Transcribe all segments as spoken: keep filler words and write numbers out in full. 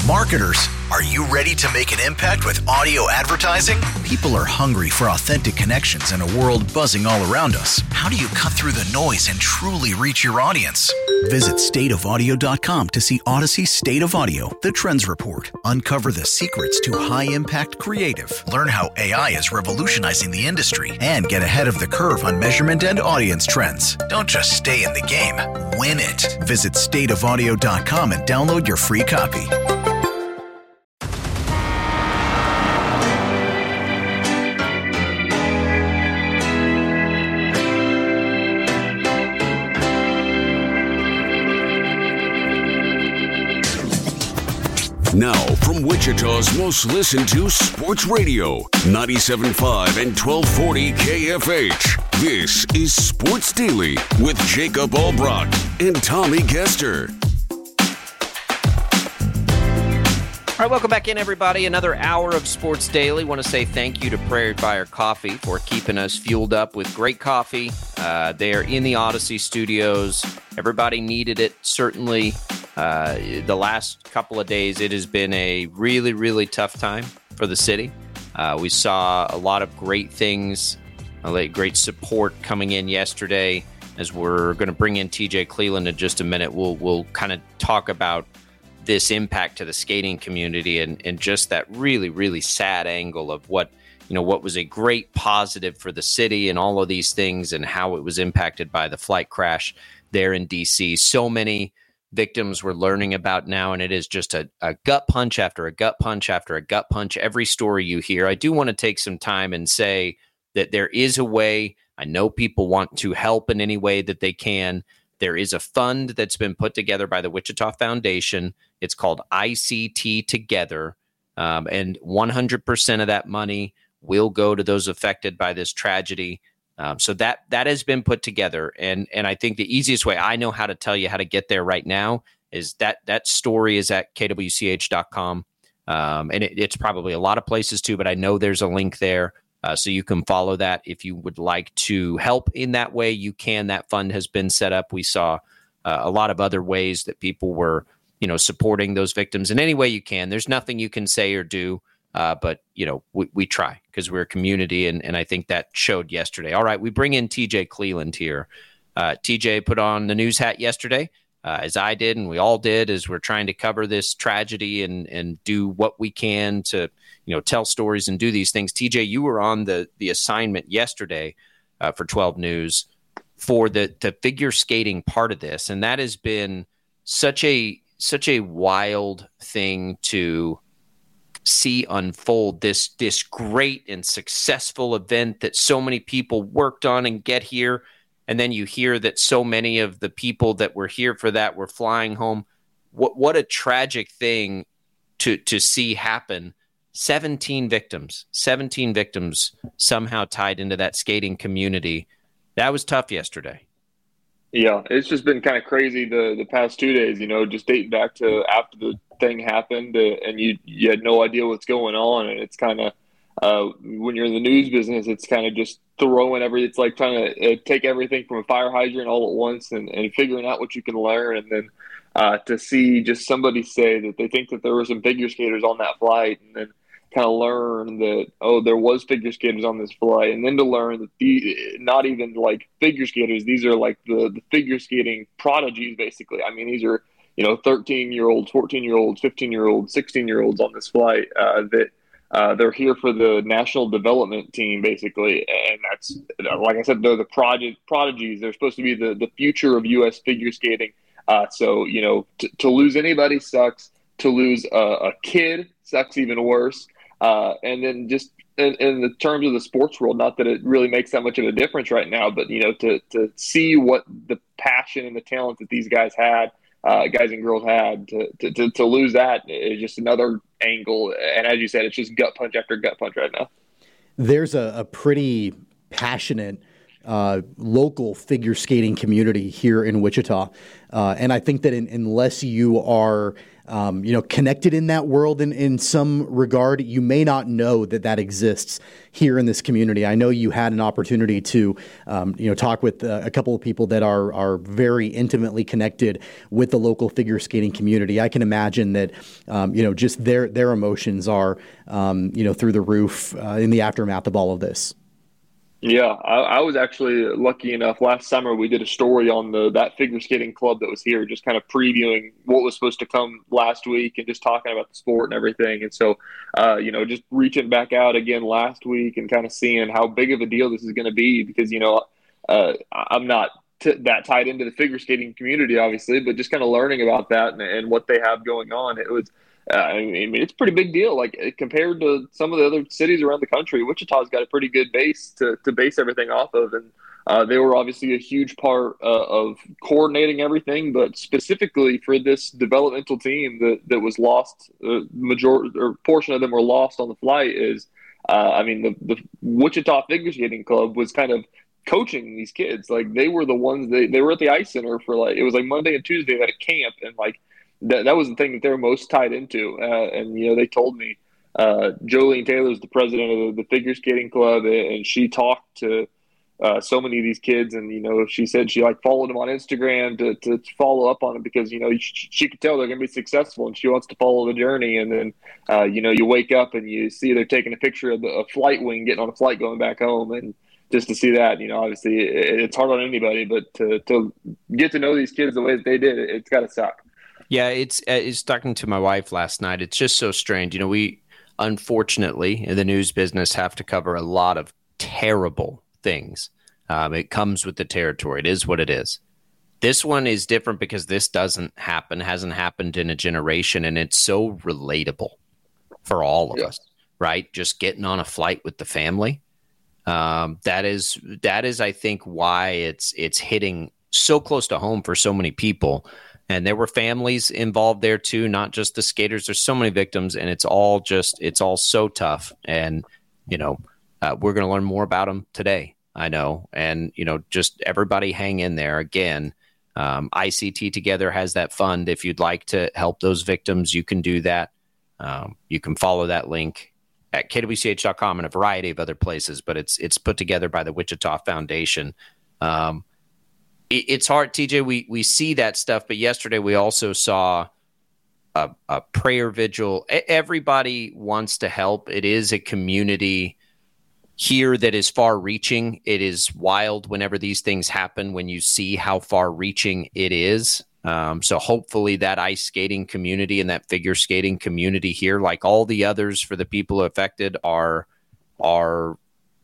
Marketers, are you ready to make an impact with audio advertising? People are hungry for authentic connections in a world buzzing all around us. How do you cut through the noise and truly reach your audience? Visit state of audio dot com to see Odyssey State of Audio, the Trends Report. Uncover the secrets to high-impact creative. Learn how A I is revolutionizing the industry and get ahead of the curve on measurement and audience trends. Don't just stay in the game, win it. Visit state of audio dot com and download your free copy. Now, from Wichita's most listened to sports radio, ninety-seven point five and twelve forty K F H. This is Sports Daily with Jacob Albrock and Tommy Kester. All right, welcome back in, everybody. Another hour of Sports Daily. Want to say thank you to Prairie Fire Coffee for keeping us fueled up with great coffee. Uh, they are in the Odyssey studios. Everybody needed it, certainly. Uh, the last couple of days, it has been a really, really tough time for the city. Uh, we saw a lot of great things, a great support coming in yesterday. As we're going to bring in T J Cleland in just a minute, we'll we'll kind of talk about this impact to the skating community and, and just that really, really sad angle of what, you know, what was a great positive for the city and all of these things and how it was impacted by the flight crash there in D C. So many victims we're learning about now, and it is just a, a gut punch after a gut punch after a gut punch. Every story you hear, I do want to take some time and say that there is a way. I know people want to help in any way that they can. There is a fund that's been put together by the Wichita Foundation. It's called I C T Together, um, and one hundred percent of that money will go to those affected by this tragedy. Um, so that that has been put together, and and I think the easiest way I know how to tell you how to get there right now is that that story is at K W C H dot com, um, and it, it's probably a lot of places too, but I know there's a link there, uh, so you can follow that if you would like to help in that way. You can. That fund has been set up. We saw uh, a lot of other ways that people were, you know, supporting those victims in any way you can. There's nothing you can say or do. Uh, but, you know, we, we try because we're a community, and, and I think that showed yesterday. All right, we bring in T J Cleland here. Uh, T J put on the news hat yesterday, uh, as I did, and we all did, as we're trying to cover this tragedy and and do what we can to, you know, tell stories and do these things. T J, you were on the the assignment yesterday uh, for twelve News for the, the figure skating part of this, and that has been such a such a wild thing to see unfold, this this great and successful event that so many people worked on and get here, and then you hear that so many of the people that were here for that were flying home. What what a tragic thing to to see happen. seventeen victims, seventeen victims somehow tied into that skating community. That was tough yesterday. Yeah, it's just been kind of crazy the the past two days, you know, just dating back to after the thing happened, uh, and you you had no idea what's going on, and it's kind of uh, when you're in the news business, it's kind of just throwing every. It's like trying to uh, take everything from a fire hydrant all at once, and, and figuring out what you can learn, and then uh, to see just somebody say that they think that there were some figure skaters on that flight, and then kind of learn that, oh, there was figure skaters on this flight, and then to learn that the not even like figure skaters, these are like the, the figure skating prodigies, basically. I mean, these are, you know, thirteen-year-olds, fourteen-year-olds, fifteen-year-olds, sixteen-year-olds on this flight uh, that uh, they're here for the national development team, basically. And that's, like I said, they're the prod- prodigies. They're supposed to be the, the future of U S figure skating. Uh, so, you know, t- to lose anybody sucks. To lose a, a kid sucks even worse. Uh, and then just in, in the terms of the sports world, not that it really makes that much of a difference right now, but, you know, to, to see what the passion and the talent that these guys had, uh, guys and girls had, to, to, to, to lose that is just another angle. And as you said, it's just gut punch after gut punch right now. There's a, a pretty passionate uh, local figure skating community here in Wichita. Uh, and I think that in, unless you are Um, you know, connected in that world in, in some regard, you may not know that that exists here in this community. I know you had an opportunity to, um, you know, talk with uh, a couple of people that are are very intimately connected with the local figure skating community. I can imagine that, um, you know, just their their emotions are, um, you know, through the roof uh, in the aftermath of all of this. Yeah, I, I was actually lucky enough. Last summer, we did a story on the that figure skating club that was here, just kind of previewing what was supposed to come last week and just talking about the sport and everything. And so, uh, you know, just reaching back out again last week and kind of seeing how big of a deal this is going to be, because, you know, uh, I'm not t- that tied into the figure skating community, obviously, but just kind of learning about that and, and what they have going on. It was. Uh, I mean, it's a pretty big deal. Like, compared to some of the other cities around the country, Wichita's got a pretty good base to, to base everything off of. And uh, they were obviously a huge part uh, of coordinating everything, but specifically for this developmental team that, that was lost, uh, majority or portion of them were lost on the flight is, uh, I mean, the, the Wichita Figure Skating Club was kind of coaching these kids. Like, they were the ones, they, they were at the Ice Center for like, it was like Monday and Tuesday at a camp, and like, That that was the thing that they were most tied into. Uh, and, you know, they told me uh, Jolene Taylor is the president of the, the figure skating club, and she talked to uh, so many of these kids. And, you know, she said she, like, followed them on Instagram to, to follow up on them because, you know, she, she could tell they're going to be successful and she wants to follow the journey. And then, uh, you know, you wake up and you see they're taking a picture of the, a flight wing getting on a flight going back home. And just to see that, you know, obviously it, it's hard on anybody, but to, to get to know these kids the way that they did, it, it's got to suck. Yeah, it's it's talking to my wife last night. It's just so strange. You know, we unfortunately in the news business have to cover a lot of terrible things. Um, it comes with the territory. It is what it is. This one is different because this doesn't happen, hasn't happened in a generation, and it's so relatable for all of yeah. us, right? Just getting on a flight with the family. Um, that is that is, I think, why it's it's hitting so close to home for so many people. And there were families involved there too, not just the skaters. There's so many victims, and it's all just, it's all so tough. And, you know, uh, we're going to learn more about them today, I know. And, you know, just everybody hang in there. Again, um, I C T Together has that fund. If you'd like to help those victims, you can do that. Um, you can follow that link at K W C H dot com and a variety of other places, but it's, it's put together by the Wichita Foundation. Um, It's hard, T J. We we see that stuff, but yesterday we also saw a, a prayer vigil. Everybody wants to help. It is a community here that is far-reaching. It is wild whenever these things happen when you see how far-reaching it is. Um, so hopefully that ice skating community and that figure skating community here, like all the others for the people affected, are are.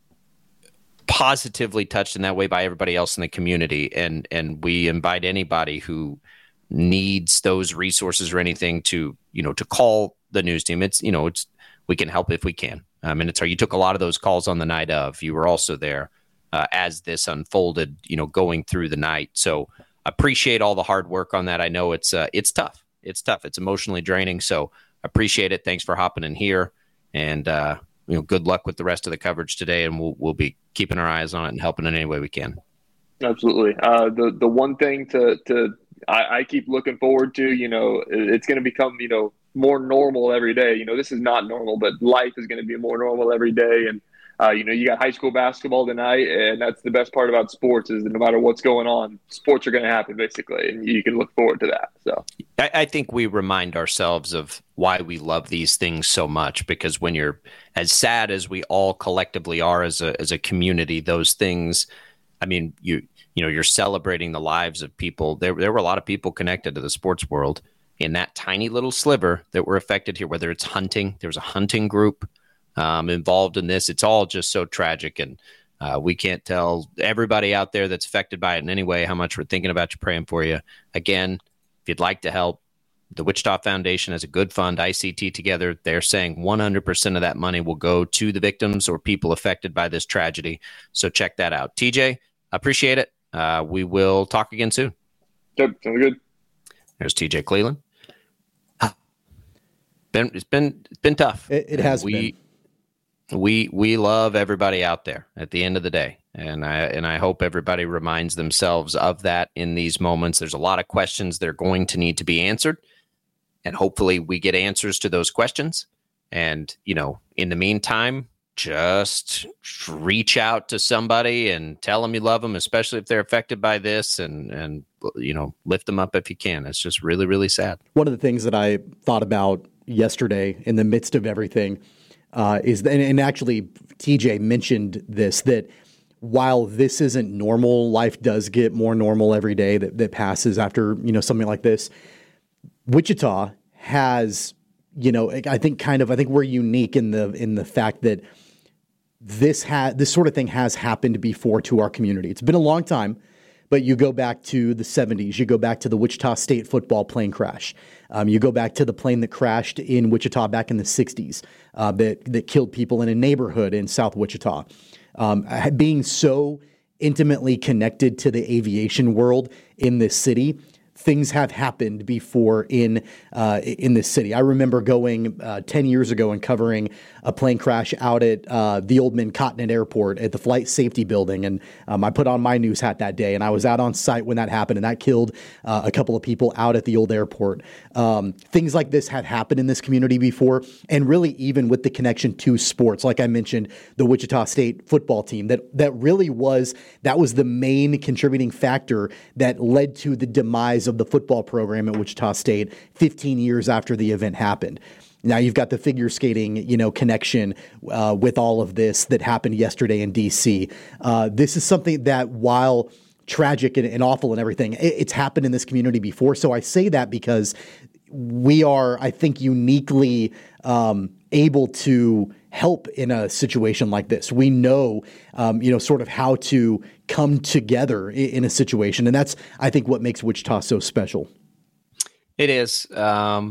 positively touched in that way by everybody else in the community. And, and we invite anybody who needs those resources or anything to, you know, to call the news team. It's, you know, it's, we can help if we can. Um, and it's hard. You took a lot of those calls on the night of, you were also there uh, as this unfolded, you know, going through the night. So appreciate all the hard work on that. I know it's, uh, it's tough. It's tough. It's emotionally draining. So appreciate it. Thanks for hopping in here. And, uh, you know, good luck with the rest of the coverage today, and we'll we'll be keeping our eyes on it and helping in any way we can. Absolutely. Uh, the the one thing to to I, I keep looking forward to, you know, it's going to become, you know, more normal every day. You know, this is not normal, but life is going to be more normal every day. And uh, you know, you got high school basketball tonight, and that's the best part about sports is that no matter what's going on, sports are going to happen basically, and you can look forward to that. So I, I think we remind ourselves of why we love these things so much, because when you're as sad as we all collectively are as a as a community, those things, I mean, you you know, you're celebrating the lives of people. There there were a lot of people connected to the sports world in that tiny little sliver that were affected here, whether it's hunting, there was a hunting group Um, involved in this. It's all just so tragic, and uh, we can't tell everybody out there that's affected by it in any way how much we're thinking about you, praying for you. Again, if you'd like to help, the Wichita Foundation has a good fund, I C T Together. They're saying one hundred percent of that money will go to the victims or people affected by this tragedy. So check that out. T J, appreciate it. Uh, we will talk again soon. Yep, sounds good. There's T J Cleland. Been, it's been it's been tough. It, it has we, been. We we love everybody out there at the end of the day. And I and I hope everybody reminds themselves of that in these moments. There's a lot of questions that are going to need to be answered, and hopefully we get answers to those questions. And, you know, in the meantime, just reach out to somebody and tell them you love them, especially if they're affected by this, and, and you know, lift them up if you can. It's just really, really sad. One of the things that I thought about yesterday in the midst of everything uh, is, and, and actually T J mentioned this, that while this isn't normal, life does get more normal every day that, that passes after, you know, something like this. Wichita has, you know, I think kind of, I think we're unique in the, in the fact that this ha- this sort of thing has happened before to our community. It's been a long time, but you go back to the seventies, you go back to the Wichita State football plane crash. Um, you go back to the plane that crashed in Wichita back in the sixties uh, that, that killed people in a neighborhood in South Wichita. Um, being so intimately connected to the aviation world in this city, things have happened before in uh, in this city. I remember going uh, ten years ago and covering a plane crash out at uh, the Old Mincottnut Airport at the Flight Safety Building. And um, I put on my news hat that day, and I was out on site when that happened, and that killed uh, a couple of people out at the old airport. Um, things like this have happened in this community before, and really even with the connection to sports. Like I mentioned, the Wichita State football team, that that really was, that was the main contributing factor that led to the demise of the football program at Wichita State fifteen years after the event happened. Now you've got the figure skating, you know, connection uh, with all of this that happened yesterday in D C. Uh, this is something that, while tragic and, and awful and everything, it, it's happened in this community before. So I say that because we are, I think, uniquely um, able to help in a situation like this. We know, um, you know, sort of how to come together in, in a situation. And that's, I think, what makes Wichita so special. It is. Um,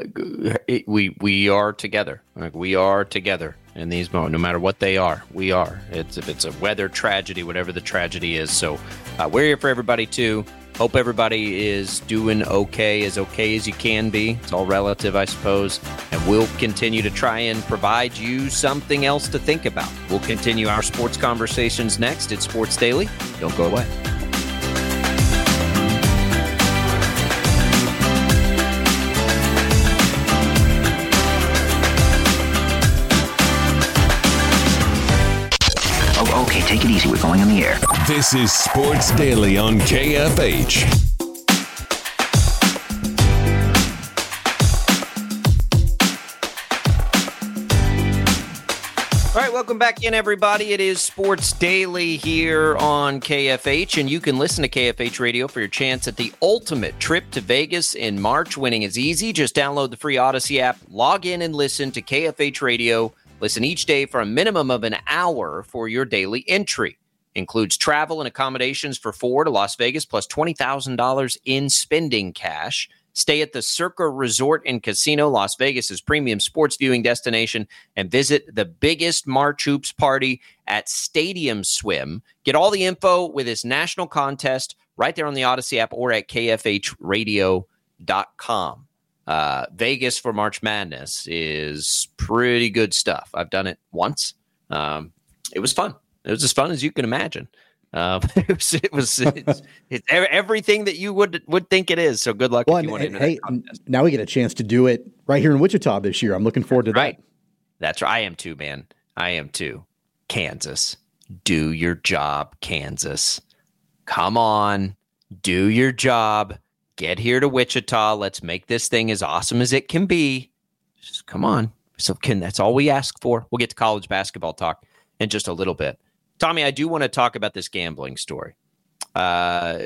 it, we we are together. Like, we are together in these moments, no matter what they are. We are. It's if it's a weather tragedy, whatever the tragedy is. So uh, we're here for everybody too. Hope everybody is doing okay, as okay as you can be. It's all relative, I suppose. And we'll continue to try and provide you something else to think about. We'll continue our sports conversations next. It's Sports Daily. Don't go away. Okay, take it easy. We're going on the air. This is Sports Daily on K F H. All right, welcome back in, everybody. It is Sports Daily here on K F H, and you can listen to K F H Radio for your chance at the ultimate trip to Vegas in March. Winning is easy. Just download the free Odyssey app, log in, and listen to K F H Radio. Listen each day for a minimum of an hour for your daily entry. Includes travel and accommodations for four to Las Vegas, plus twenty thousand dollars in spending cash. Stay at the Circa Resort and Casino, Las Vegas's premium sports viewing destination, and visit the biggest March Hoops party at Stadium Swim. Get all the info with this national contest right there on the Odyssey app or at K F H radio dot com. Uh, Vegas for March Madness is pretty good stuff. I've done it once. Um, it was fun. It was as fun as you can imagine. Um, it was, it was it's, it's everything that you would would think it is. So good luck well, if you and, want to. Hey, now we get a chance to do it right here in Wichita this year. I'm looking forward to that. Right. That's right. I am too, man. I am too. Kansas, do your job, Kansas. Come on, do your job. Get here to Wichita. Let's make this thing as awesome as it can be. Just come on. So can that's all we ask for. We'll get to college basketball talk in just a little bit. Tommy, I do want to talk about this gambling story. Uh,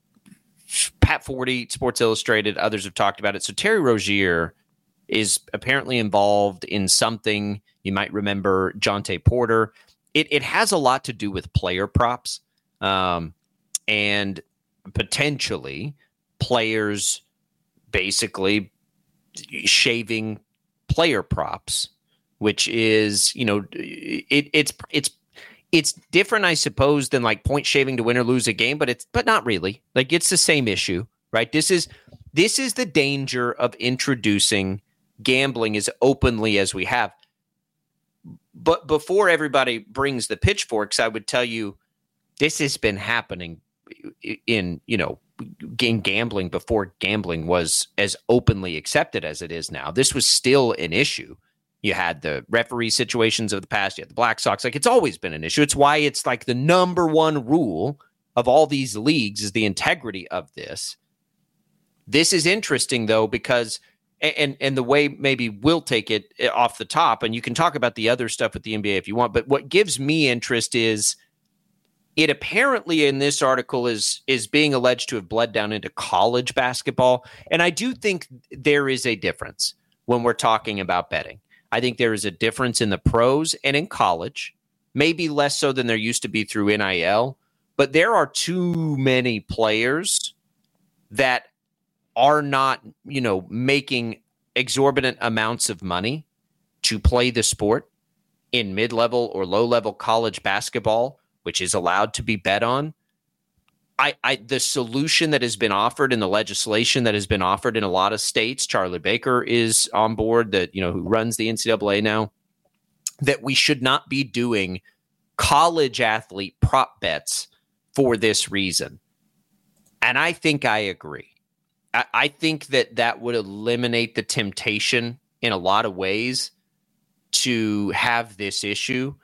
Pat Forty, Sports Illustrated, others have talked about it. So Terry Rozier is apparently involved in something. You might remember Jonte Porter. It, it has a lot to do with player props um, and potentially players basically shaving player props, which is, you know, it, it's it's it's different, I suppose, than like point shaving to win or lose a game, but it's but not really. Like, it's the same issue, right? This is this is the danger of introducing gambling as openly as we have. But before everybody brings the pitchforks, I would tell you, this has been happening in, you know, in gambling before gambling was as openly accepted as it is now. This was still an issue. You had the referee situations of the past. You had the Black Sox. Like, it's always been an issue. It's why it's like the number one rule of all these leagues is the integrity of this. This is interesting, though, because and and the way maybe we'll take it off the top, and you can talk about the other stuff with the N B A if you want, but what gives me interest is it apparently in this article is is being alleged to have bled down into college basketball. And I do think there is a difference when we're talking about betting. I think there is a difference in the pros and in college, maybe less so than there used to be through N I L, but there are too many players that are not, you know, making exorbitant amounts of money to play the sport in mid-level or low-level college basketball, which is allowed to be bet on. I, I, the solution that has been offered in the legislation that has been offered in a lot of states, Charlie Baker is on board, that, you know, who runs the N C double A now, that we should not be doing college athlete prop bets for this reason. And I think I agree. I, I think that that would eliminate the temptation in a lot of ways to have this issue.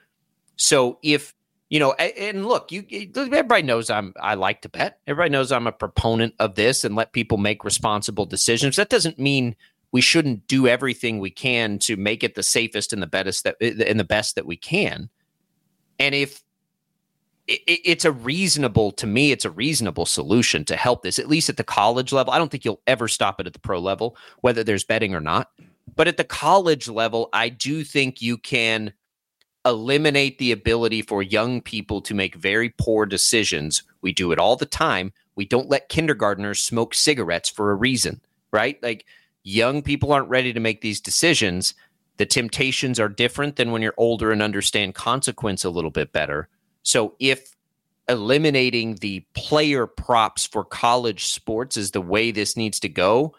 So if, you know, and look, you everybody knows I'm I like to bet. Everybody knows I'm a proponent of this and let people make responsible decisions. That doesn't mean we shouldn't do everything we can to make it the safest and the best that and the best that we can. And if it, it's a reasonable, to me, it's a reasonable solution to help this, at least at the college level. I don't think you'll ever stop it at the pro level, whether there's betting or not. But at the college level, I do think you can eliminate the ability for young people to make very poor decisions. We do it all the time. We don't let kindergartners smoke cigarettes for a reason, right? Like, young people aren't ready to make these decisions. The temptations are different than when you're older and understand consequence a little bit better. So if eliminating the player props for college sports is the way this needs to go,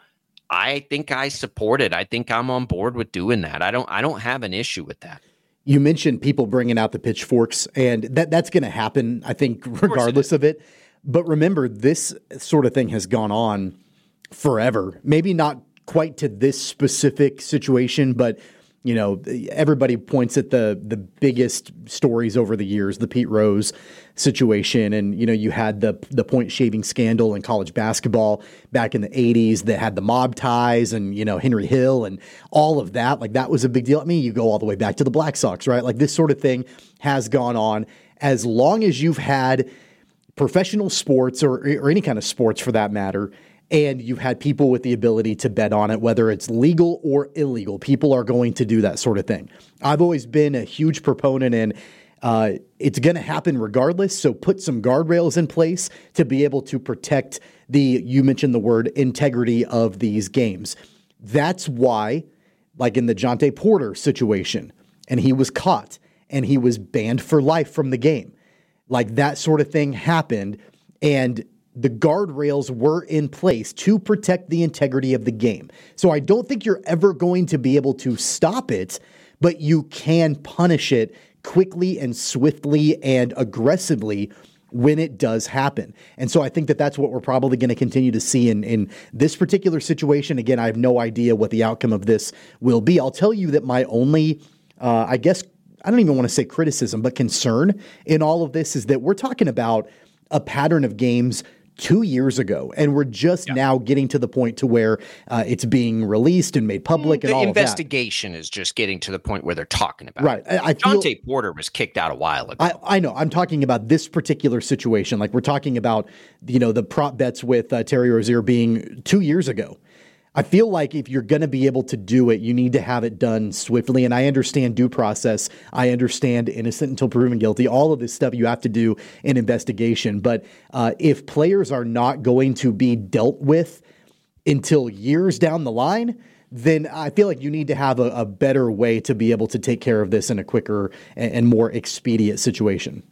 I think I support it. I think I'm on board with doing that. I don't I don't have an issue with that. You mentioned people bringing out the pitchforks, and that that's going to happen, I think, regardless of it. of it. But remember, this sort of thing has gone on forever. Maybe not quite to this specific situation, but, you know, everybody points at the the biggest stories over the years, the Pete Rose situation. And, you know, you had the the point shaving scandal in college basketball back in the eighties that had the mob ties and, you know, Henry Hill and all of that. Like, that was a big deal. I mean, you go all the way back to the Black Sox, right? Like, this sort of thing has gone on as long as you've had professional sports or, or any kind of sports for that matter. And you've had people with the ability to bet on it, whether it's legal or illegal. People are going to do that sort of thing. I've always been a huge proponent, and uh, it's going to happen regardless. So put some guardrails in place to be able to protect the, you mentioned the word, integrity of these games. That's why, like in the Jonte Porter situation, and he was caught and he was banned for life from the game. Like, that sort of thing happened, and the guardrails were in place to protect the integrity of the game. So I don't think you're ever going to be able to stop it, but you can punish it quickly and swiftly and aggressively when it does happen. And so I think that that's what we're probably going to continue to see in, in this particular situation. Again, I have no idea what the outcome of this will be. I'll tell you that my only, uh, I guess, I don't even want to say criticism, but concern in all of this is that we're talking about a pattern of games two years ago, and we're just yeah. now getting to the point to where uh, it's being released and made public, and the all of that. The investigation is just getting to the point where they're talking about right. it. I, I feel, Jonte Porter was kicked out a while ago. I, I know. I'm talking about this particular situation. Like, we're talking about, you know, the prop bets with uh, Terry Rozier being two years ago. I feel like if you're going to be able to do it, you need to have it done swiftly. And I understand due process. I understand innocent until proven guilty. All of this stuff you have to do in investigation. But uh, if players are not going to be dealt with until years down the line, then I feel like you need to have a, a better way to be able to take care of this in a quicker and, and more expedient situation.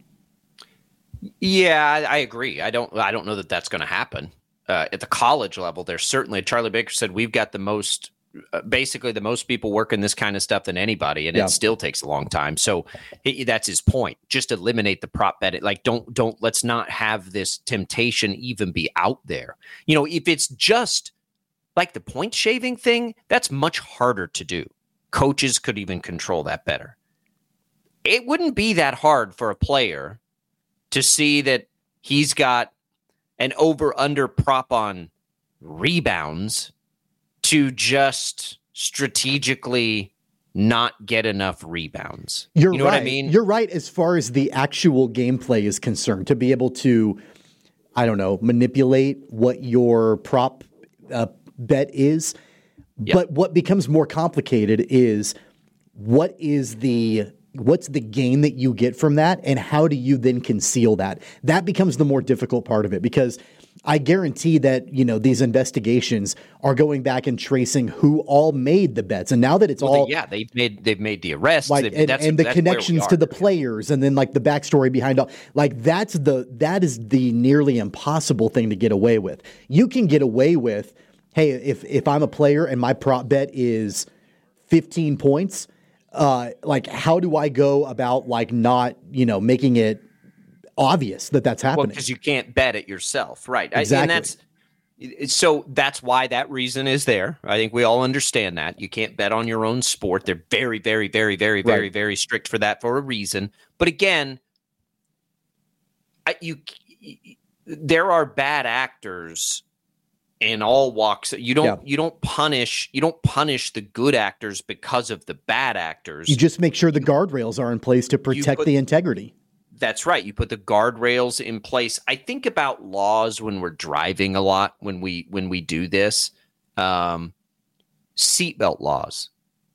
Yeah, I, I agree. I don't. I don't know that that's going to happen. Uh, at the college level, there's certainly, Charlie Baker said, we've got the most uh, basically the most people work in this kind of stuff than anybody, and yeah. it still takes a long time. So he, that's his point. Just eliminate the prop bet. Like, don't, don't, let's not have this temptation even be out there. You know, if it's just like the point shaving thing, that's much harder to do. Coaches could even control that better. It wouldn't be that hard for a player to see that he's got an over-under prop on rebounds to just strategically not get enough rebounds. You're you know right. what I mean? You're right as far as the actual gameplay is concerned, to be able to, I don't know, manipulate what your prop uh, bet is. Yep. But what becomes more complicated is what is the what's the gain that you get from that, and how do you then conceal that? That becomes the more difficult part of it, because I guarantee that, you know, these investigations are going back and tracing who all made the bets. And now that it's well, all they, yeah, they've made they've made the arrests, like, and, that's, and the that's connections to the players, and then like the backstory behind all, like that's the that is the nearly impossible thing to get away with. You can get away with, hey, if if I'm a player and my prop bet is fifteen points, uh, like how do I go about like not, you know, making it obvious that that's happening? Well, because you can't bet it yourself, right? Exactly. And that's so that's why that reason is there. I think we all understand that you can't bet on your own sport. They're very, very, very, very, very, right. very strict for that for a reason. But again, I, you there are bad actors in all walks. You don't yeah. you don't punish you don't punish the good actors because of the bad actors. You just make sure the guardrails are in place to protect put, the integrity. That's right. You put the guardrails in place. I think about laws when we're driving a lot, when we when we do this. Um, seatbelt laws.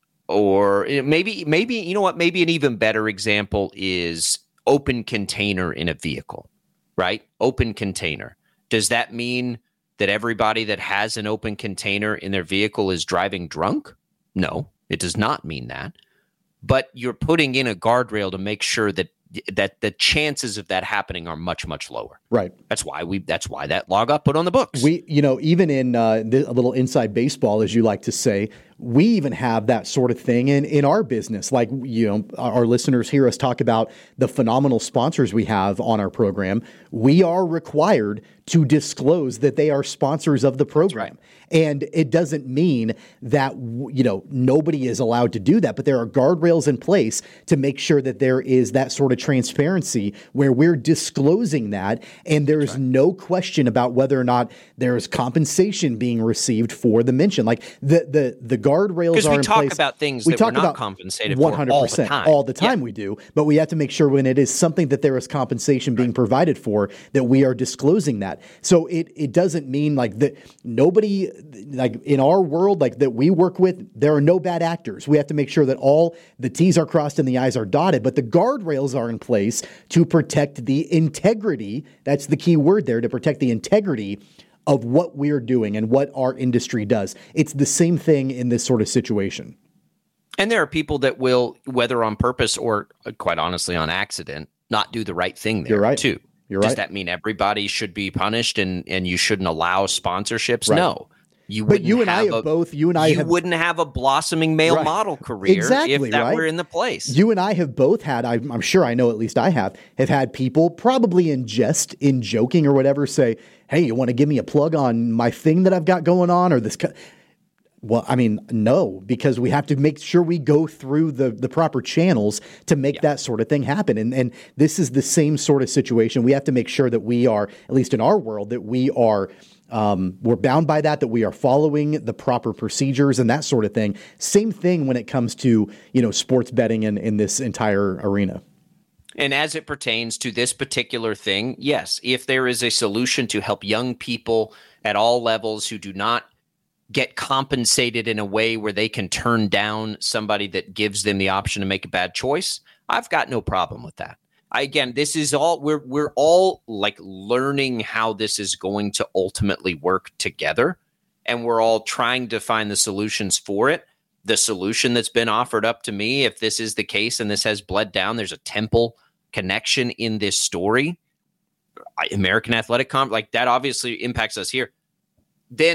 Or maybe maybe you know what? Maybe an even better example is open container in a vehicle, right? Open container. Does that mean that everybody that has an open container in their vehicle is driving drunk? No, it does not mean that. But you're putting in a guardrail to make sure that that the chances of that happening are much, much lower. Right. That's why we. That's why that law got put on the books. We, you know, even in uh, the, a little inside baseball, as you like to say, we even have that sort of thing in, in our business. Like, you know, our listeners hear us talk about the phenomenal sponsors we have on our program. We are required to disclose that they are sponsors of the program. Right. And it doesn't mean that, you know, nobody is allowed to do that, but there are guardrails in place to make sure that there is that sort of transparency where we're disclosing that, and there's right. no question about whether or not there's compensation being received for the mention. Like the the the guardrails are in place. Because we talk about things we that talk we're not about compensated one hundred percent for all the time. All the time yeah. we do, but we have to make sure when it is something that there is compensation being right. provided for, that we are disclosing that. So it it doesn't mean like that nobody, like in our world, like that we work with, there are no bad actors. We have to make sure that all the T's are crossed and the I's are dotted, but the guardrails are in place to protect the integrity. That's the key word there, to protect the integrity of what we're doing and what our industry does. It's the same thing in this sort of situation. And there are people that will, whether on purpose or quite honestly on accident, not do the right thing there You're right. too. You're Does right. that mean everybody should be punished and, and you shouldn't allow sponsorships? Right. No. You but you and I have a, both. You and I you have, wouldn't have a blossoming male right. model career exactly, if that right? were in the place. You and I have both had. I'm, I'm sure I know at least I have have had people probably in jest, in joking or whatever, say, "Hey, you want to give me a plug on my thing that I've got going on or this?" Co-? Well, I mean, no, because we have to make sure we go through the, the proper channels to make yeah. that sort of thing happen. And and this is the same sort of situation. We have to make sure that we are, at least in our world, that we are um, we're bound by that, that we are following the proper procedures and that sort of thing. Same thing when it comes to, you know, sports betting in, in this entire arena. And as it pertains to this particular thing, yes, if there is a solution to help young people at all levels who do not get compensated in a way where they can turn down somebody that gives them the option to make a bad choice, I've got no problem with that. I, again, this is all we're we're all like learning how this is going to ultimately work together, and we're all trying to find the solutions for it. The solution that's been offered up to me, if this is the case and this has bled down, there's a Temple connection in this story. American Athletic Conference, like that obviously impacts us here. Then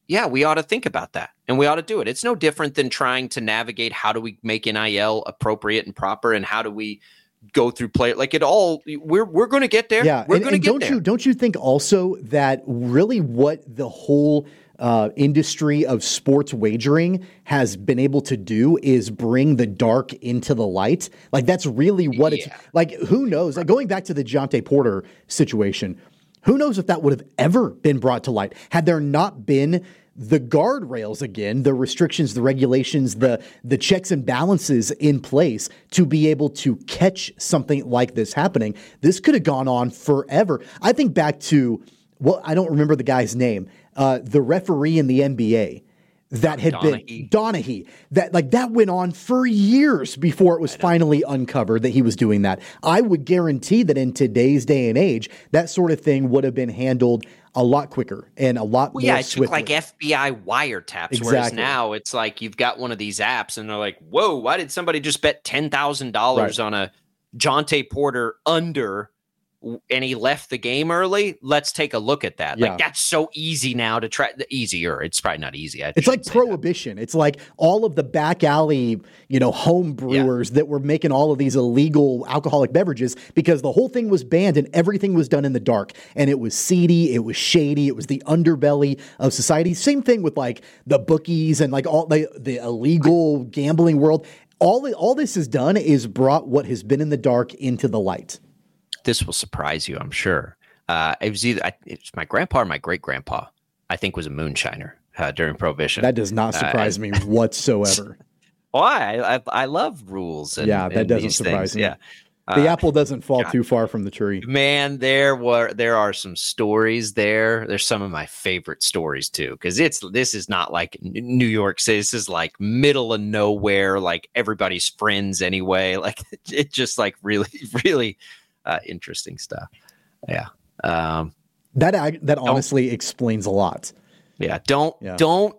yeah, we ought to think about that and we ought to do it. It's no different than trying to navigate how do we make N I L appropriate and proper, and how do we go through play like it all. We're we're going to get there. Yeah, we're going to get don't there. You, don't you think also that really what the whole uh, industry of sports wagering has been able to do is bring the dark into the light? Like that's really what yeah. it's like. Who knows? Like going back to the Jontay Porter situation, who knows if that would have ever been brought to light had there not been the guardrails again, the restrictions, the regulations, the the checks and balances in place to be able to catch something like this happening. This could have gone on forever. I think back to, well, I don't remember the guy's name, uh, the referee in the N B A that had Donaghy. been Donaghy. That like that went on for years before it was finally uncovered that he was doing that. I would guarantee that in today's day and age, that sort of thing would have been handled a lot quicker and a lot well, more yeah, it swiftly. took like F B I wiretaps, Exactly. whereas now it's like you've got one of these apps and they're like, whoa, why did somebody just bet ten thousand dollars Right. on a Jontay Porter under and he left the game early? Let's take a look at that. Yeah. Like that's so easy now to try. Easier. It's probably not easy. I It's like shouldn't say prohibition. It's like all of the back alley, you know, home brewers that were making all of these illegal alcoholic beverages because the whole thing was banned and everything was done in the dark. And it was seedy. It was shady. It was the underbelly of society. Same thing with like the bookies and like all the, the illegal gambling world. All, all this has done is brought what has been in the dark into the light. This will surprise you, I'm sure. Uh, it was either it's my grandpa or my great grandpa, I think, was a moonshiner uh, during Prohibition. That does not surprise uh, me whatsoever. Why? I, I I love rules. And, yeah, that and doesn't these surprise things. me. Yeah. The Uh, apple doesn't fall God. too far from the tree. Man, there were there are some stories there. There's some of my favorite stories too, because it's this is not like New York City. This is like middle of nowhere, like everybody's friends anyway. Like it just like really, really uh, interesting stuff. Yeah. Um, That that honestly explains a lot. yeah. Don't Yeah. don't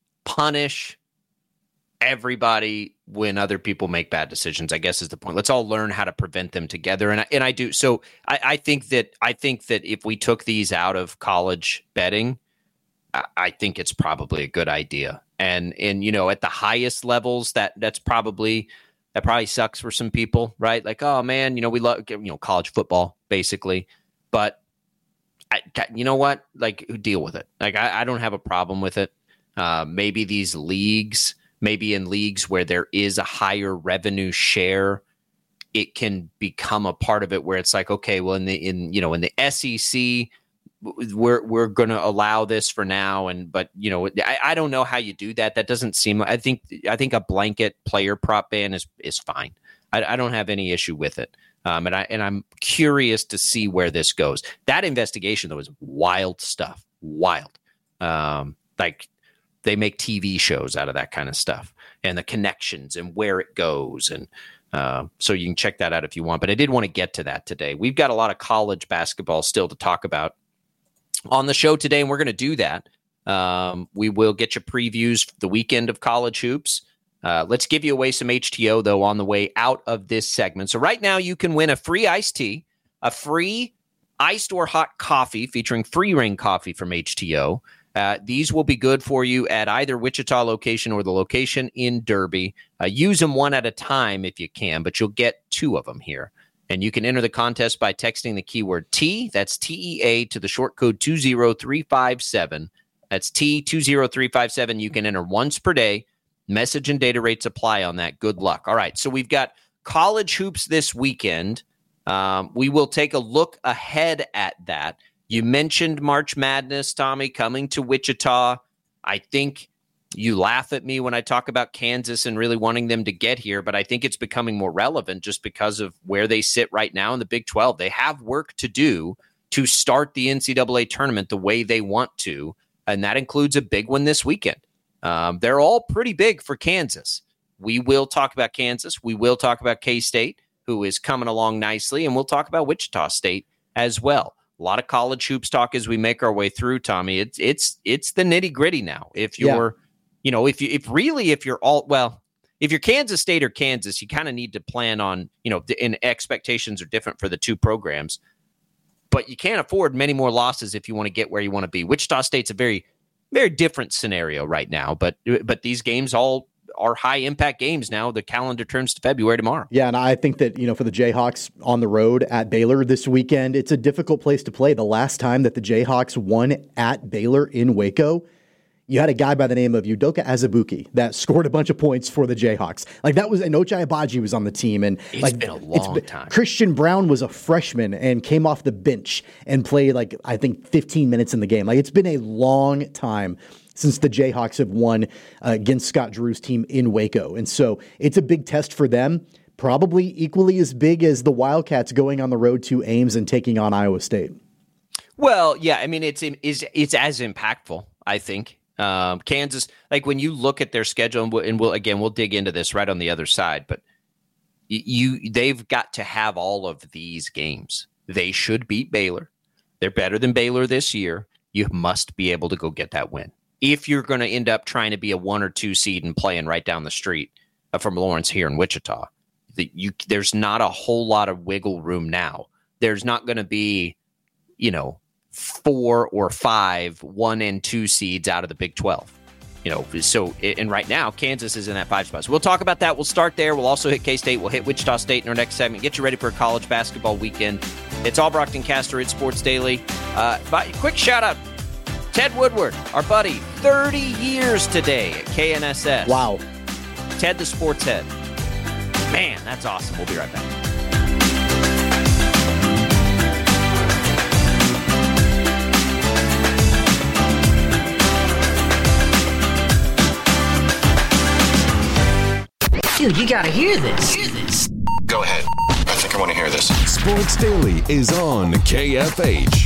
punish everybody when other people make bad decisions, I guess is the point. Let's all learn how to prevent them together. And I, and I do. So I, I think that I think that if we took these out of college betting, I, I think it's probably a good idea. And, and, you know, at the highest levels, that that's probably, that probably sucks for some people, right? Like, oh man, you know, we love, you know, college football basically, but I, you know what, like deal with it. Like, I, I don't have a problem with it. Uh, maybe these leagues, maybe in leagues where there is a higher revenue share, it can become a part of it where it's like, okay, well in the, in, you know, in the S E C, we're, we're going to allow this for now. And, but you know, I, I don't know how you do that. That doesn't seem, I think, I think a blanket player prop ban is, is fine. I, I don't have any issue with it. Um, and I, and I'm curious to see where this goes. That investigation though is wild stuff, wild. Um, like, they make T V shows out of that kind of stuff and the connections and where it goes. And uh, so you can check that out if you want. But I did want to get to that today. We've got a lot of college basketball still to talk about on the show today, and we're going to do that. Um, we will get you previews for the weekend of college hoops. Uh, let's give you away some H T O, though, on the way out of this segment. So right now you can win a free iced tea, a free iced or hot coffee featuring Free Ring coffee from H T O. Uh, these will be good for you at either Wichita location or the location in Derby. Uh, use them one at a time if you can, but you'll get two of them here. And you can enter the contest by texting the keyword T, that's T E A, to the short code two zero three five seven. That's T two zero three five seven. You can enter once per day. Message and data rates apply on that. Good luck. All right, so we've got college hoops this weekend. Um, we will take a look ahead at that. You mentioned March Madness, Tommy, coming to Wichita. I think you laugh at me when I talk about Kansas and really wanting them to get here, but I think it's becoming more relevant just because of where they sit right now in the Big twelve. They have work to do to start the N C double A tournament the way they want to, and that includes a big one this weekend. Um, they're all pretty big for Kansas. We will talk about Kansas. We will talk about K-State, who is coming along nicely, and we'll talk about Wichita State as well. A lot of college hoops talk as we make our way through, Tommy. It's it's it's the nitty gritty now. If you're, yeah. you know, if you if really if you're all well, if you're Kansas State or Kansas, you kind of need to plan on, you know, and expectations are different for the two programs, but you can't afford many more losses if you want to get where you want to be. Wichita State's a very Very different scenario right now, but but these games all are high impact games now. The calendar turns to February tomorrow. Yeah, and I think that, you know, for the Jayhawks on the road at Baylor this weekend, it's a difficult place to play. The last time that the Jayhawks won at Baylor in Waco, you had a guy by the name of Udoka Azubuike that scored a bunch of points for the Jayhawks. Like that was, and Ochai Agbaji was on the team. And it's like, been a long been, time. Christian Brown was a freshman and came off the bench and played like, I think fifteen minutes in the game. Like it's been a long time since the Jayhawks have won uh, against Scott Drew's team in Waco. And so it's a big test for them, probably equally as big as the Wildcats going on the road to Ames and taking on Iowa State. Well, yeah, I mean, it's it's, it's as impactful, I think. Um, Kansas, like when you look at their schedule, and we'll, and we'll again, we'll dig into this right on the other side, but you they've got to have all of these games. They should beat Baylor. They're better than Baylor this year. You must be able to go get that win. If you're going to end up trying to be a one or two seed and playing right down the street uh, from Lawrence here in Wichita, the, you, there's not a whole lot of wiggle room now. There's not going to be, you know, four or five one and two seeds out of the Big twelve. You know, so, and right now, Kansas is in that five spot. So we'll talk about that. We'll start there. We'll also hit K-State. We'll hit Wichita State in our next segment. Get you ready for a college basketball weekend. It's all Brockton Caster. It's Sports Daily. Uh, but quick shout out. Ted Woodward, our buddy, thirty years today at K N S S. Wow. Ted the Sports Head. Man, that's awesome. We'll be right back. Dude, you gotta hear this. Hear this. Go ahead. I think I want to hear this. Sports Daily is on K F H.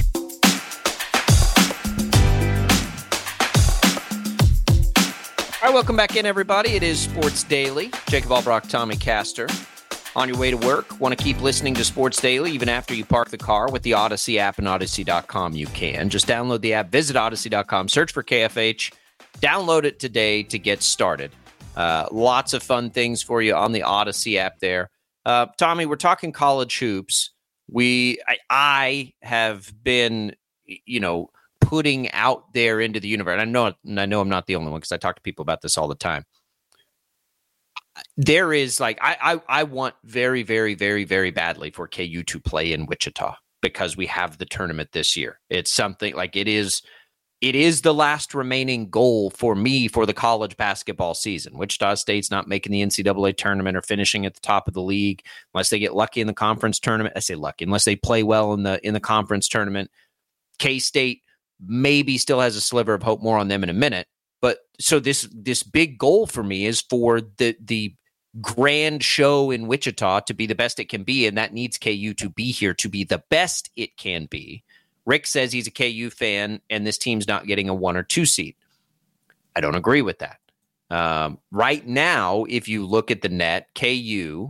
All right, welcome back in, everybody. It is Sports Daily. Jacob Albrock, Tommy Caster. On your way to work, want to keep listening to Sports Daily even after you park the car with the Odyssey app and Odyssey dot com. You can. Just download the app, visit Odyssey dot com, search for K F H, download it today to get started. Uh, lots of fun things for you on the Odyssey app there. Uh, Tommy, we're talking college hoops. We, I, I have been, you know, putting out there into the universe. And I know, and I know I'm not the only one because I talk to people about this all the time. There is like, I, I, I want very, very, very, very badly for K U to play in Wichita because we have the tournament this year. It's something like it is, it is the last remaining goal for me for the college basketball season. Wichita State's not making the N C double A tournament or finishing at the top of the league unless they get lucky in the conference tournament. I say lucky, unless they play well in the, in the conference tournament. K-State maybe still has a sliver of hope, more on them in a minute. But so this this big goal for me is for the the grand show in Wichita to be the best it can be, and that needs K U to be here to be the best it can be. Rick says he's a K U fan, and this team's not getting a one or two seed. I don't agree with that. Um, right now, if you look at the net, K U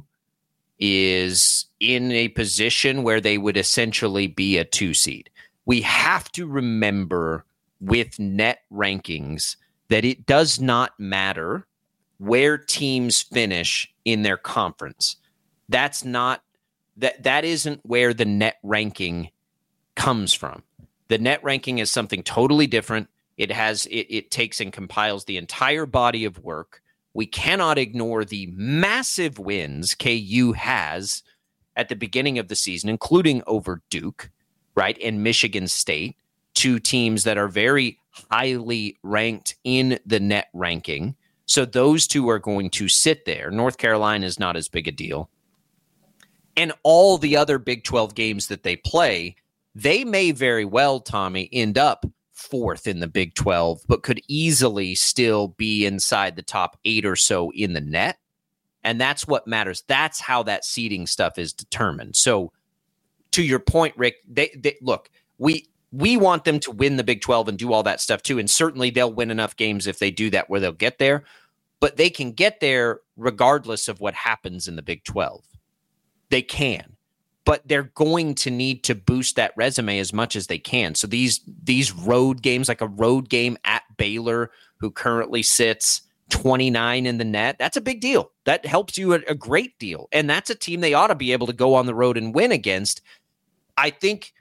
is in a position where they would essentially be a two seed. We have to remember with net rankings that it does not matter where teams finish in their conference. That's not that that isn't where the net ranking comes from. The net ranking is something totally different. It has it, it takes and compiles the entire body of work. We cannot ignore the massive wins K U has at the beginning of the season, including over Duke, right, and Michigan State, two teams that are very highly ranked in the net ranking. So those two are going to sit there. North Carolina is not as big a deal. And all the other Big twelve games that they play, they may very well, Tommy, end up fourth in the Big twelve, but could easily still be inside the top eight or so in the net. And that's what matters. That's how that seeding stuff is determined. So to your point, Rick, they, they look, we we want them to win the Big twelve and do all that stuff too. And certainly they'll win enough games if they do that where they'll get there. But they can get there regardless of what happens in the Big twelve. They can. But they're going to need to boost that resume as much as they can. So these these road games, like a road game at Baylor, who currently sits twenty-nine in the net, that's a big deal. That helps you a, a great deal. And that's a team they ought to be able to go on the road and win against. I think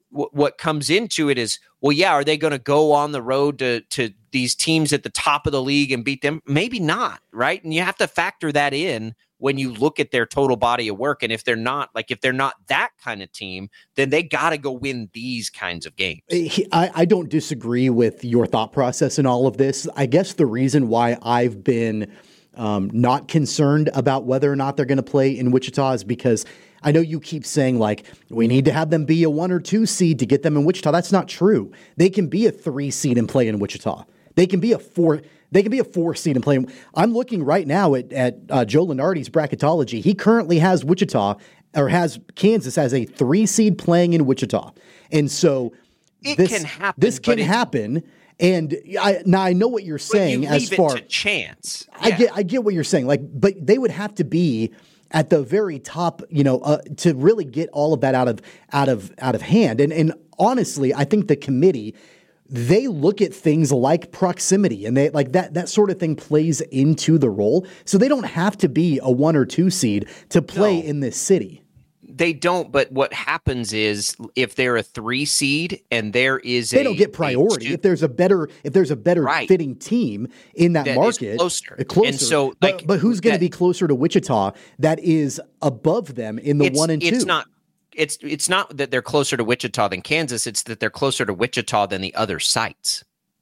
w- what comes into it is, well, yeah, are they going to go on the road to to these teams at the top of the league and beat them? Maybe not, right? And you have to factor that in when you look at their total body of work. And if they're not, like if they're not that kind of team, then they got to go win these kinds of games. I, I don't disagree with your thought process in all of this. I guess the reason why I've been um, not concerned about whether or not they're going to play in Wichita is because I know you keep saying, like, we need to have them be a one or two seed to get them in Wichita. That's not true. They can be a three seed and play in Wichita. They can be a four. They can be a four seed and play. I'm looking right now at, at uh, Joe Lunardi's bracketology. He currently has Wichita or has Kansas as a three seed playing in Wichita. And so it this can happen. This can happen. And I, now I know what you're saying you as far as chance. I Yeah. get I get what you're saying. Like, but they would have to be at the very top, you know, uh, to really get all of that out of out of out of hand. And and honestly, I think the committee, they look at things like proximity, and they like that that sort of thing plays into the role. So they don't have to be a one or two seed to play No. in this city. They don't, but what happens is if they're a three seed and there is They a, don't get priority. Two, if there's a better if there's a better Right. fitting team in that, That is market, closer. uh, closer. And so, but, like, but who's going to that- be closer to Wichita that is above them in the it's, one and two? It's not. It's it's not that they're closer to Wichita than Kansas. It's that they're closer to Wichita than the other sites.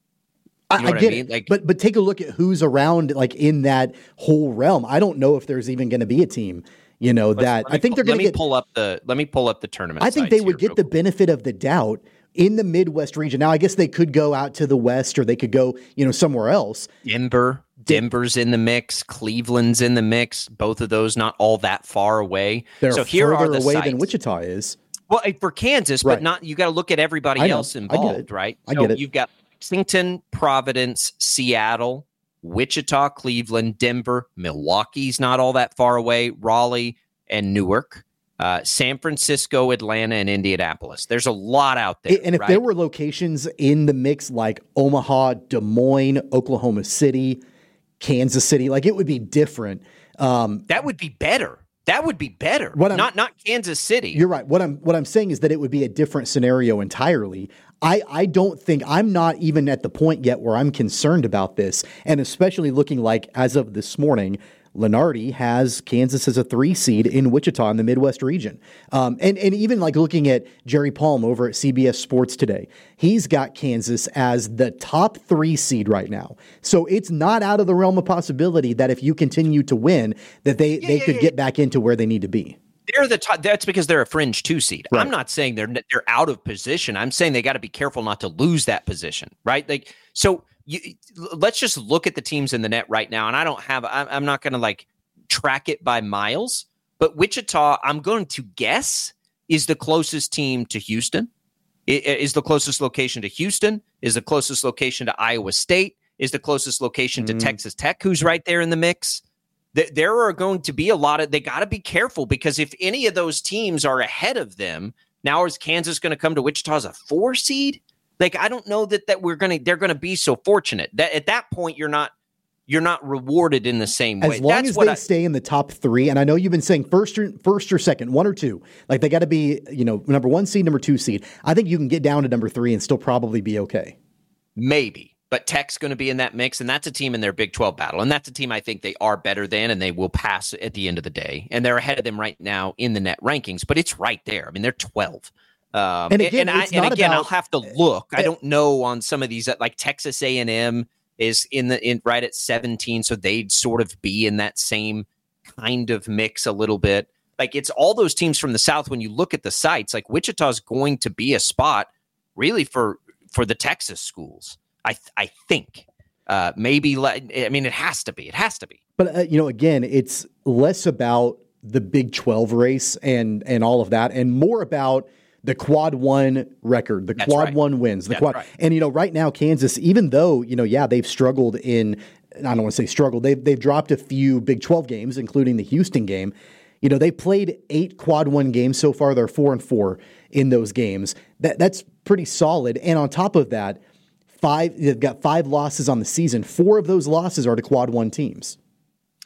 You know I, I what get I mean? it, Like, but but take a look at who's around, like in that whole realm. I don't know if there's even going to be a team, you know, that I think they're going to let me get. pull up the. Let me pull up the tournament. I think sites they would here get the real quick. benefit of the doubt in the Midwest region. Now, I guess they could go out to the West, or they could go, you know, somewhere else. Denver. Denver's in the mix. Cleveland's in the mix. Both of those not all that far away. They're so here further are the away sites. than Wichita is. Well, eh, for Kansas, but Right. not. You got to look at everybody I know. else I get involved, it. right? I So get it. You've got Lexington, Providence, Seattle, Wichita, Cleveland, Denver, Milwaukee's not all that far away, Raleigh and Newark, uh, San Francisco, Atlanta, and Indianapolis. There's a lot out there. And if right? there were locations in the mix like Omaha, Des Moines, Oklahoma City, Kansas City, like it would be different. Um, that would be better. That would be better. What I'm- not not Kansas City. You're right. What I'm what I'm saying is that it would be a different scenario entirely. I, I don't think I'm not even at the point yet where I'm concerned about this, and especially looking like as of this morning, Lunardi has Kansas as a three seed in Wichita in the Midwest region. Um, and, and even like looking at Jerry Palm over at C B S Sports today, he's got Kansas as the top three seed right now. So it's not out of the realm of possibility that if you continue to win, that they, Yeah, they yeah, could yeah. get back into where they need to be. They're the top. That's because they're a fringe two seed. Right. I'm not saying they're they're out of position. I'm saying they got to be careful not to lose that position, right? Like, so you, let's just look at the teams in the net right now. And I don't have. I'm, I'm not going to like track it by miles, but Wichita, I'm going to guess, is the closest team to Houston. It is the closest location to Houston. Is the closest location to Iowa State. Is the closest location to Mm. Texas Tech, who's right there in the mix. There are going to be a lot of, they got to be careful because if any of those teams are ahead of them, now is Kansas going to come to Wichita as a four seed? Like, I don't know that, that we're going to, they're going to be so fortunate that at that point, you're not, you're not rewarded in the same way. As long That's as what they I, stay in the top three, and I know you've been saying first or first or second, one or two, like they got to be, you know, number one seed, number two seed. I think you can get down to number three and still probably be okay. maybe. But Tech's going to be in that mix, and that's a team in their Big twelve battle. And that's a team I think they are better than, and they will pass at the end of the day. And they're ahead of them right now in the net rankings, but it's right there. I mean, they're twelve. Um, And again, and, it's I, and not again about- I'll have to look. I don't know on some of these, like Texas A and M is in the in right at seventeen, so they'd sort of be in that same kind of mix a little bit. Like it's all those teams from the South. When you look at the sites, like Wichita's going to be a spot really for for the Texas schools. I I think uh, maybe. Le- I mean, it has to be. It has to be. But uh, you know, again, it's less about the Big twelve race and and all of that, and more about the quad one record, the That's quad right. one wins, the That's quad. right. And you know, right now, Kansas, even though you know, yeah, they've struggled in. I don't want to say struggled. They've they've dropped a few Big twelve games, including the Houston game. You know, they played eight quad one games so far. They're four and four in those games. That that's pretty solid. And on top of that, five they've got five losses on the season. Four of those losses are to quad one teams.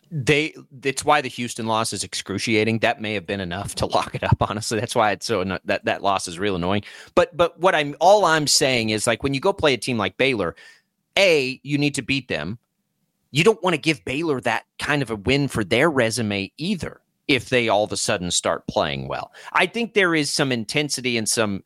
They, it's why the Houston loss is excruciating. That may have been enough to lock it up. Honestly, that's why it's so that that loss is real annoying. But but what I'm all I'm saying is, like, when you go play a team like Baylor, A, you need to beat them. You don't want to give Baylor that kind of a win for their resume either. If they all of a sudden start playing well, I think there is some intensity and some,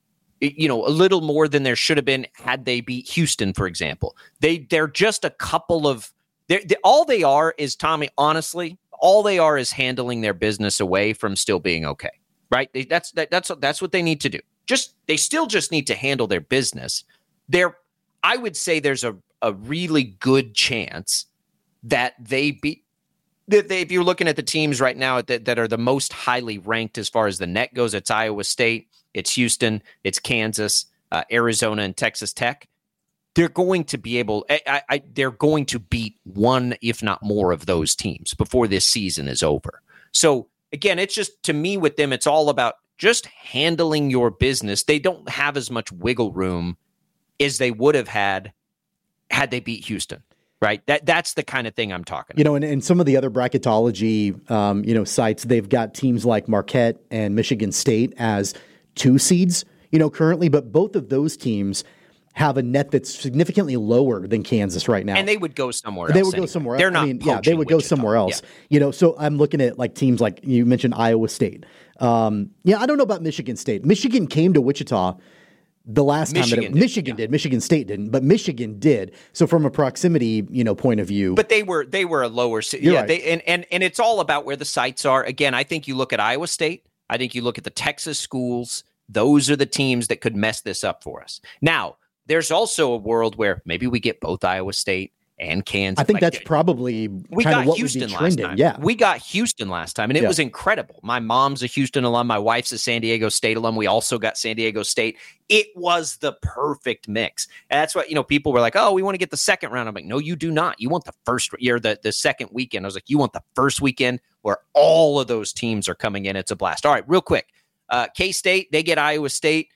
you know, a little more than there should have been had they beat Houston, for example. They they're just a couple of. They, all they are is, Tommy, honestly, all they are is handling their business away from still being okay, right? They, that's that, that's that's what they need to do. Just they still just need to handle their business. There, I would say there's a, a really good chance that they beat. That they, if you're looking at the teams right now that, that are the most highly ranked as far as the net goes, it's Iowa State, it's Houston, it's Kansas, uh, Arizona, and Texas Tech. They're going to be able, I, I, they're going to beat one, if not more, of those teams before this season is over. So again, it's just, to me with them, it's all about just handling your business. They don't have as much wiggle room as they would have had had they beat Houston, right? That That's the kind of thing I'm talking about. You know, and, and some of the other bracketology, um, you know, sites, they've got teams like Marquette and Michigan State as two seeds, you know, currently, but both of those teams have a net that's significantly lower than Kansas right now. And they would go somewhere they else. would anyway. go somewhere They're else. not I mean, yeah, they would Wichita. go somewhere else. Yeah. You know, so I'm looking at like teams like you mentioned Iowa State. Um, yeah, I don't know about Michigan State. Michigan came to Wichita the last Michigan time that it, did, Michigan yeah. did. Michigan State didn't, but Michigan did. So from a proximity, you know, point of view. But they were they were a lower You're yeah, right. they and, and and it's all about where the sites are. Again, I think you look at Iowa State, I think you look at the Texas schools. Those are the teams that could mess this up for us. Now, there's also a world where maybe we get both Iowa State and Kansas. I think like, that's probably we kind got of what Houston would be last trending. time. Yeah, we got Houston last time, and it yeah. was incredible. My mom's a Houston alum. My wife's a San Diego State alum. We also got San Diego State. It was the perfect mix. And that's what, you know, people were like, oh, we want to get the second round. I'm like, no, you do not. You want the first year, the, the second weekend. I was like, you want the first weekend where all of those teams are coming in. It's a blast. All right, real quick. Uh, K-State, they get Iowa State.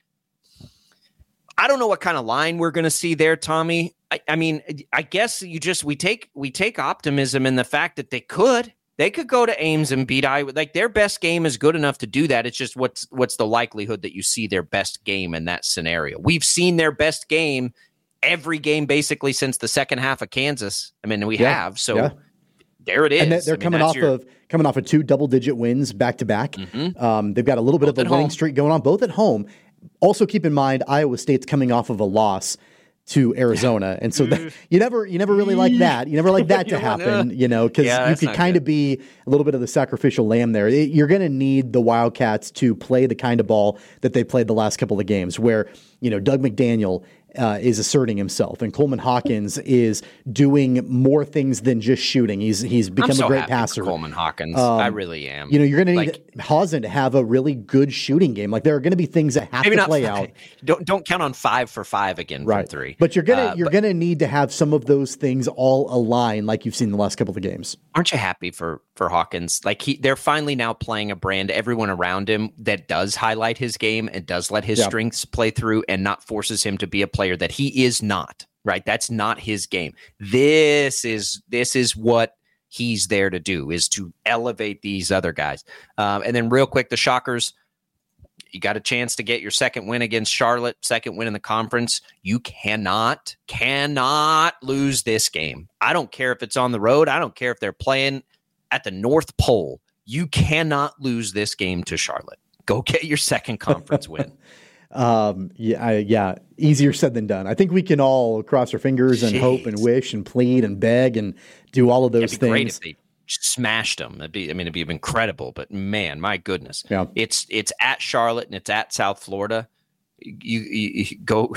I don't know what kind of line we're going to see there, Tommy. I, I mean, I guess you just we take we take optimism in the fact that they could they could go to Ames and beat Iowa. Like, their best game is good enough to do that. It's just what's what's the likelihood that you see their best game in that scenario? We've seen their best game every game basically since the second half of Kansas. I mean, we yeah, have so. Yeah. There it is. And they're, they're I mean, coming off your... of coming off of two double digit wins back to back. Mm-hmm. Um, they've got a little bit both of a winning home. streak going on, both at home. Also, keep in mind Iowa State's coming off of a loss to Arizona, and so that, you never you never really like that. You never like that to happen, you know, because yeah, you could kind of be a little bit of the sacrificial lamb there. It, you're going to need the Wildcats to play the kind of ball that they played the last couple of games, where, you know, Doug McDaniel Uh, is asserting himself, and Coleman Hawkins is doing more things than just shooting. He's he's become I'm so a great happy passer. for Coleman Hawkins, um, I really am. You know, you're going to need like, Hausen to have a really good shooting game. Like, there are going to be things that have maybe to not play five. out. Don't don't count on five for five again right. from three. But you're gonna uh, you're but, gonna need to have some of those things all align, like you've seen the last couple of games. Aren't you happy for for Hawkins? Like, he they're finally now playing a brand, everyone around him, that does highlight his game and does let his yeah. strengths play through and not forces him to be a player that he is not. Right, that's not his game. This is this is what he's there to do, is to elevate these other guys. Um, and then real quick, the Shockers, you got a chance to get your second win against Charlotte, second win in the conference. You cannot, cannot lose this game. I don't care if it's on the road. I don't care if they're playing at the North Pole. You cannot lose this game to Charlotte. Go get your second conference win. Um, yeah, I, yeah, easier said than done. I think we can all cross our fingers and Jeez. hope and wish and plead and beg and do all of those It'd be things. Great if they smashed them. It'd be, I mean, it'd be incredible. But man, my goodness, yeah. it's it's at Charlotte and it's at South Florida. You, you, you go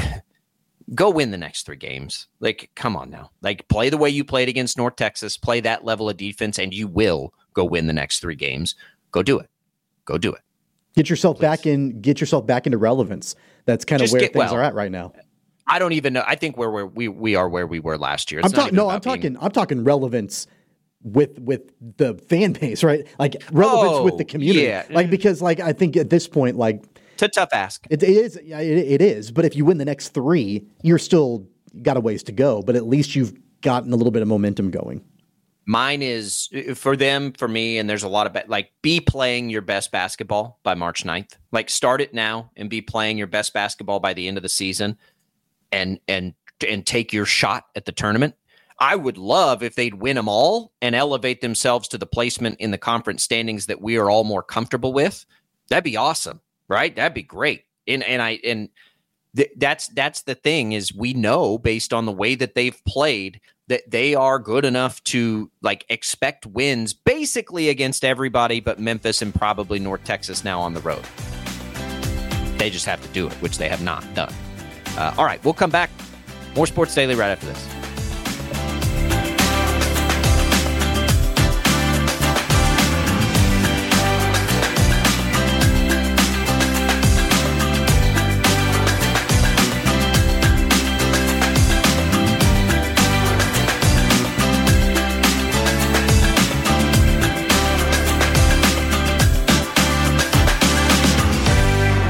go win the next three games. Like, come on now. Like, play the way you played against North Texas. Play that level of defense, and you will go win the next three games. Go do it. Go do it. Get yourself Please. back in. Get yourself back into relevance. That's kind of Just where get, things well, are at right now. I don't even know. I think we're where we we are where we were last year. It's I'm not talking. even No, about I'm talking. being, I'm talking relevance with with the fan base, right? Like relevance oh, with the community. Yeah. Like, because like I think at this point, like it's a tough ask. it, it is. It, it is. But if you win the next three, you're still got a ways to go. But at least you've gotten a little bit of momentum going. Mine is for them, for me, and there's a lot of ba- like be playing your best basketball by March ninth. Like start it now and be playing your best basketball by the end of the season, and and and take your shot at the tournament. I would love if they'd win them all and elevate themselves to the placement in the conference standings that we are all more comfortable with. That'd be awesome, right? That'd be great. And and I and th- that's that's the thing is we know based on the way that they've played that they are good enough to like expect wins basically against everybody but Memphis and probably North Texas now on the road. They just have to do it, which they have not done. Uh, all right, we'll come back. More Sports Daily right after this.